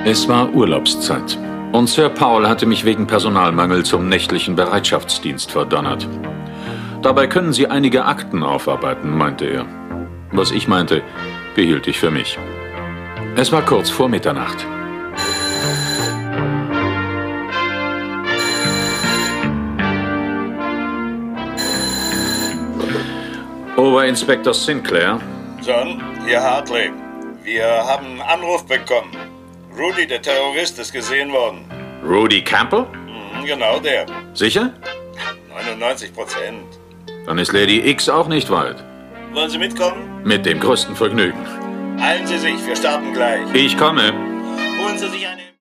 Es war Urlaubszeit und Sir Paul hatte mich wegen Personalmangel zum nächtlichen Bereitschaftsdienst verdonnert. Dabei können Sie einige Akten aufarbeiten, meinte er. Was ich meinte, behielt ich für mich. Es war kurz vor Mitternacht. Oberinspektor Sinclair. John, hier Hartley. Wir haben einen Anruf bekommen. Rudy, der Terrorist, ist gesehen worden. Rudy Campbell? Genau der. Sicher? 99%. Dann ist Lady X auch nicht weit. Wollen Sie mitkommen? Mit dem größten Vergnügen. Eilen Sie sich, wir starten gleich. Ich komme. Holen Sie sich